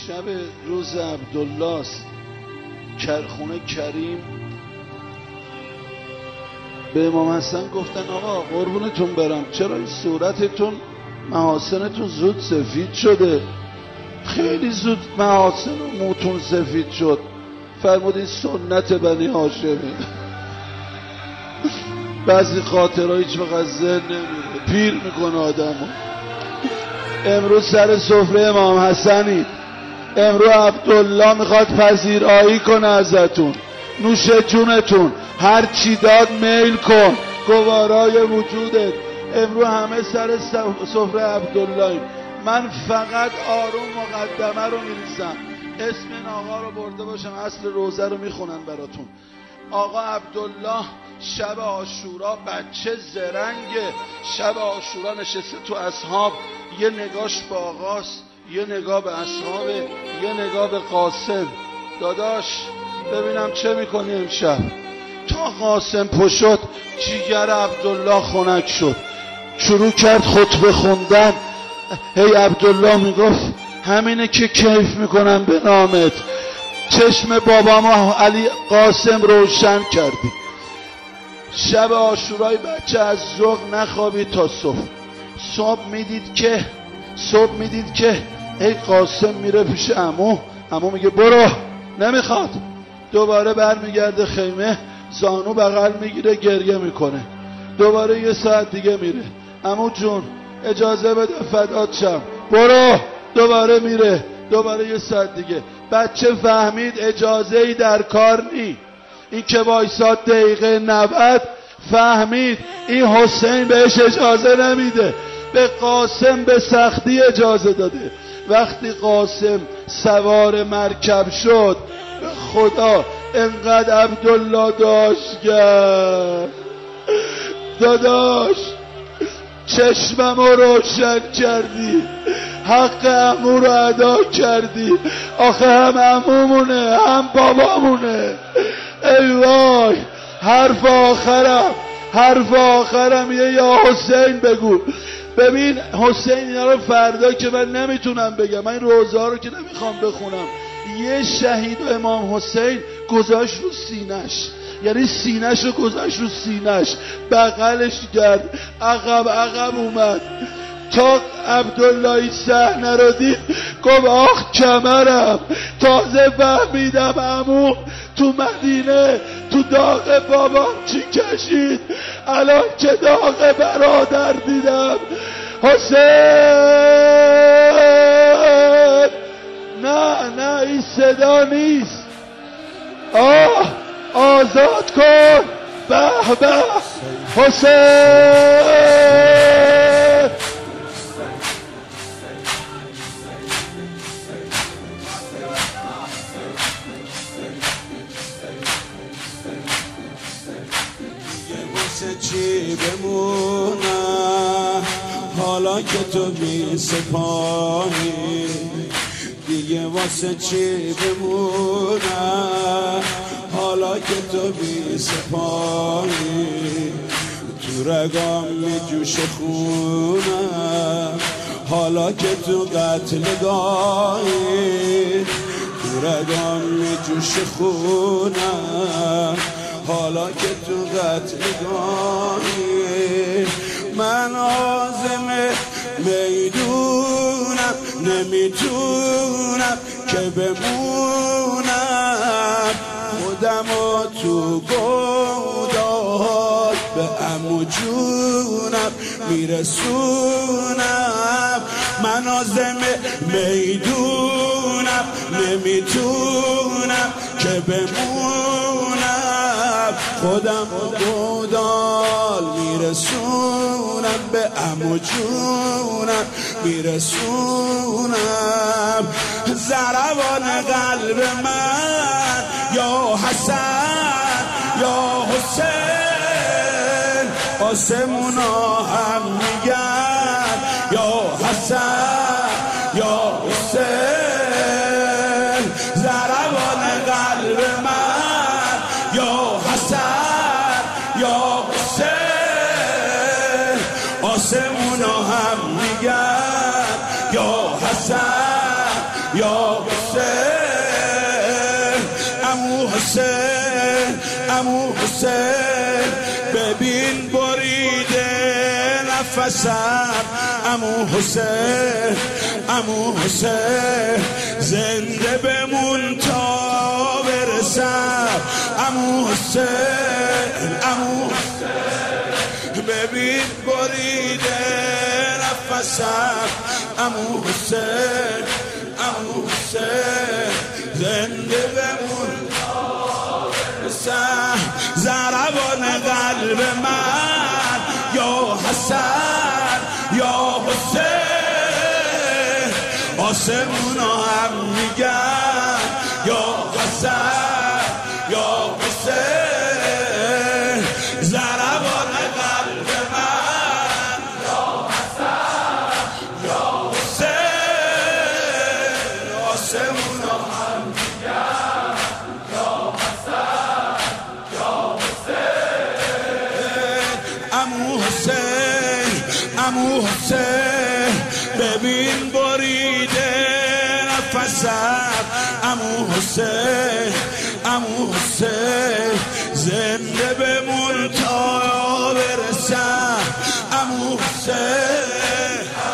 شب روز عبدالله است. خونه کریم به امام حسن گفتن آقا قربونتون برم چرا این صورتتون محاسنتون زود سفید شده؟ خیلی زود محاسن و موتون سفید شد. فرمود این سنت بنی هاشمه. بعضی خاطرها هیچ وقت ذهن نمیره، پیر میکنه آدمو. امروز سر سفره امام حسنید، امروز عبدالله میخواد پذیرایی کنه ازتون. نوش جونتون، هر چی داد میل کن، گوارای وجودت. امروز همه سر سفره عبدالله. من فقط آروم مقدمه رو میریزم، اسم این آقا رو برده باشم، اصل روزه رو میخونن براتون. آقا عبدالله شب عاشورا بچه زرنگه، شب عاشورا نشسته تو اصحاب، یه نگاش به آقاست، یه نگاه به اصحابه، یه نگاه به قاسم. داداش ببینم چه میکنی امشب. تا قاسم پشت جیگر عبدالله خنک شد، شروع کرد خطبه خوندن. هی عبدالله میگفت همینه که کیف میکنم به نامت، چشم بابام علی قاسم روشن کردی. شب عاشورای بچه از ظهر نخوابید تا صبح. صبح میدید که ای قاسم میره پیش عمو میگه برو، نمیخواد. دوباره برمیگرده خیمه، زانو بغل میگیره گریه میکنه. دوباره یه ساعت دیگه میره، عمو جون اجازه بده فدات شم، برو. دوباره میره، دوباره یه ساعت دیگه. بچه فهمید اجازه ای در کار نی. این که وایساد دقیقه 90 فهمید این حسین بهش اجازه نمیده، به قاسم به سختی اجازه داده. وقتی قاسم سوار مرکب شد، به خدا انقدر عبدالله داشت کرد. داداش چشمم رو روشن کردی، حق عمو رو ادا کردی. آخه هم عمومونه هم بابامونه. ای وای، حرف آخرم یه یا حسین بگو. ببین حسین اینا رو فردا که من نمیتونم بگم، من این روزه ها رو که نمیخوام بخونم. یه شهید و امام حسین گذاشت رو سینش، یعنی سینش رو گذاشت رو سینش، بغلش کرد، عقب اومد تا عبدالله صحنه رو دید. گفت آخ کمرم، تازه فهمیدم عمو تو مدینه تو داغ بابام چی کشید، الان که داغ برادر دیدم. حسین نه این صدا نیست. آزاد کن، به به حسین. چی بمونم حالا که تو می سپاری، دیگه واسه چی بمونم حالا که تو می سپاری. تو رگام می جوش خونم حالا که تو قتلگاهی. تو رگام می جوش خونم حالا که تو قتلگاهی. من عازم میدونم، نمیتونم که بمونم، خودمو تو گودال به عمو جونم میرسونم. من عازم میدونم، نمیتونم که بمونم، خودم گودال میرسونم به عمو جونم میرسونم. ضربان قلب من یا حسن یا حسین، آسمونا هم میگن یا حسن یا حسین. ضربان قلب من یا حسن یا حسین، آسمونا هم میگن یا حسن یا حسین. نفسم عمو حسین عمو حسین زنده بمون تا برسم عمو حسین عمو حسین ببین بریده نفسم عمو حسین عمو حسین زنده بمون تا برسم ضربان قلب من یا حسن یا حسین آسمونا هم میگن یا حسن یا حسین ضربان قلب من یا حسن یا حسین آسمونا هم میگن یا حسن یا حسین عمو حسین عمو حسین ببین بریده نفسم عمو حسین عمو حسین زنده بمون تا برسم عمو حسین